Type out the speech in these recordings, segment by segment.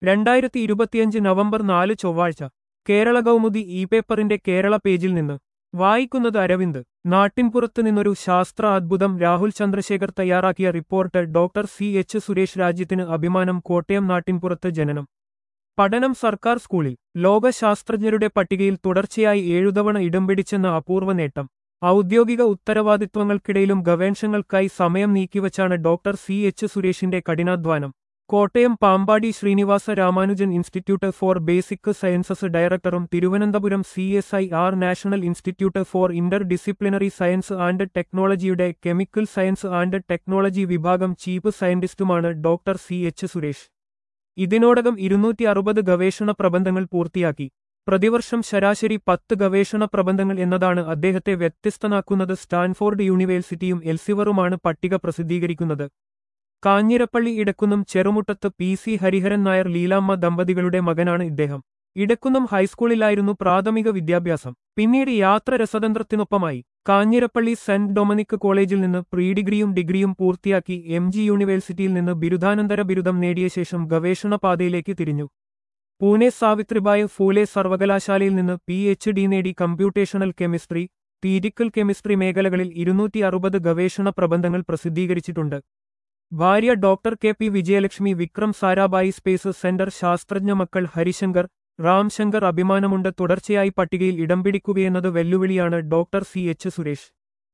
2025 November 4 ചൊവ്വാഴ്ച Kerala Kaumudi E പേപ്പറിന്റെ കേരള പേജിൽ നിന്ന് വായിക്കുന്നത് അരവിന്ദ്. നാട്ടിൻപുറത്ത് നിന്നൊരു ശാസ്ത്ര അദ്ഭുതം. രാഹുൽ ചന്ദ്രശേഖർ തയ്യാറാക്കിയ report. Doctor C H Suresh. രാജ്യത്തിന് അഭിമാനം. കോട്ടയം. നാട്ടിൻപുറത്ത് ജനനം പഠനം സർക്കാർ സ്കൂളിൽ. ലോക ശാസ്ത്രജ്ഞരുടെ പട്ടികയിൽ തുടർച്ചയായി 7 തവണ ഇടം പിടിച്ചെന്ന അപൂർവ നേട്ടം. ഔദ്യോഗിക ഉത്തരവാദിത്വങ്ങൾക്കിടയിലും ഗവേഷണങ്ങൾക്കായി സമയം നീക്കിവച്ചാണ് ഡോക്ടർ സി എച്ച് സുരേഷിന്റെ കഠിനാധ്വാനം. Kottayam Pampady Srinivasa Ramanujan institute for basic sciences ഡയറക്ടറും Thiruvananthapuram CSIR national institute for interdisciplinary science and ടെക്നോളജിയുടെ കെമിക്കൽ സയൻസ് ആൻഡ് ടെക്നോളജി വിഭാഗം ചീഫ് സയന്റിസ്റ്റുമാണ് ഡോക്ടർ സി എച്ച് സുരേഷ്. ഇതിനോടകം 260 ഗവേഷണ പ്രബന്ധങ്ങൾ പൂർത്തിയാക്കി. പ്രതിവർഷം ശരാശരി 10 ഗവേഷണ പ്രബന്ധങ്ങൾ എന്നതാണ് അദ്ദേഹത്തെ വ്യത്യസ്തനാക്കുന്നത്. സ്റ്റാൻഫോർഡ് യൂണിവേഴ്സിറ്റിയും എൽസെവിയറുമാണ് പട്ടിക പ്രസിദ്ധീകരിക്കുന്നത്. കാഞ്ഞിരപ്പള്ളി ഇടക്കുന്നം ചെറുമുട്ടത്ത് PC ഹരിഹരൻ നായർ ലീലാമ്മ ദമ്പതികളുടെ മകനാണ് ഇദ്ദേഹം. ഇടക്കുന്നം ഹൈസ്കൂളിലായിരുന്നു പ്രാഥമിക വിദ്യാഭ്യാസം. പിന്നീട് യാത്ര രസതന്ത്രത്തിനൊപ്പമായി. കാഞ്ഞിരപ്പള്ളി സെന്റ് ഡൊമിനിക് കോളേജിൽ നിന്ന് പ്രീഡിഗ്രിയും ഡിഗ്രിയും പൂർത്തിയാക്കി. MG യൂണിവേഴ്സിറ്റിയിൽ നിന്ന് ബിരുദാനന്തര ബിരുദം നേടിയ ശേഷം ഗവേഷണ പാതയിലേക്ക് തിരിഞ്ഞു. പൂനെ സാവിത്രിബായി ഫൂലെ സർവകലാശാലയിൽ നിന്ന് PhD നേടി. കമ്പ്യൂട്ടേഷണൽ കെമിസ്ട്രി, തിയറിക്കൽ കെമിസ്ട്രി മേഖലകളിൽ 260 ഗവേഷണ പ്രബന്ധങ്ങൾ പ്രസിദ്ധീകരിച്ചിട്ടുണ്ട്. ഭാര്യ doctor KP Vijayalakshmi. Vikram Sarabhai space centre ശാസ്ത്രജ്ഞ മക്കൾ ഹരിശങ്കർ, രാംശങ്കർ. അഭിമാനമുണ്ട്. തുടർച്ചയായി പട്ടികയിൽ ഇടം പിടിക്കുകയെന്നത് വെല്ലുവിളിയാണ്. Doctor C H Suresh.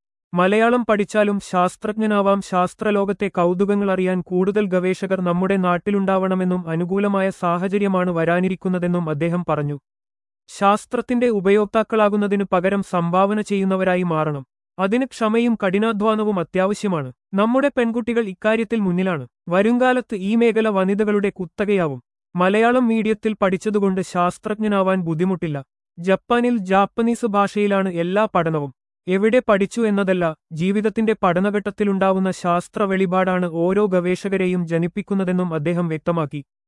Malayalam പഠിച്ചാലും ശാസ്ത്രജ്ഞനാവാം. ശാസ്ത്രലോകത്തെ കൗതുകങ്ങൾ അറിയാൻ കൂടുതൽ ഗവേഷകർ നമ്മുടെ നാട്ടിലുണ്ടാവണമെന്നും അനുകൂലമായ സാഹചര്യമാണ് വരാനിരിക്കുന്നതെന്നും അദ്ദേഹം പറഞ്ഞു. ശാസ്ത്രത്തിന്റെ ഉപയോക്താക്കളാകുന്നതിനു പകരം സംഭാവന ചെയ്യുന്നവരായി മാറണം. അതിന് ക്ഷമയും കഠിനാധ്വാനവും അത്യാവശ്യമാണ്. നമ്മുടെ പെൺകുട്ടികൾ ഇക്കാര്യത്തിൽ മുന്നിലാണ്. വരുംകാലത്ത് ഈ മേഖല വനിതകളുടെ കുത്തകയാവും. മലയാളം മീഡിയത്തിൽ പഠിച്ചതുകൊണ്ട് ശാസ്ത്രജ്ഞനാവാൻ ബുദ്ധിമുട്ടില്ല. ജപ്പാനിൽ ജാപ്പനീസ് ഭാഷയിലാണ് എല്ലാ പഠനവും. എവിടെ പഠിച്ചു എന്നതല്ല, ജീവിതത്തിന്റെ പഠനഘട്ടത്തിലുണ്ടാവുന്ന ശാസ്ത്ര വെളിപാടാണ് ഓരോ ഗവേഷകരെയും ജനിപ്പിക്കുന്നതെന്നും അദ്ദേഹം വ്യക്തമാക്കി.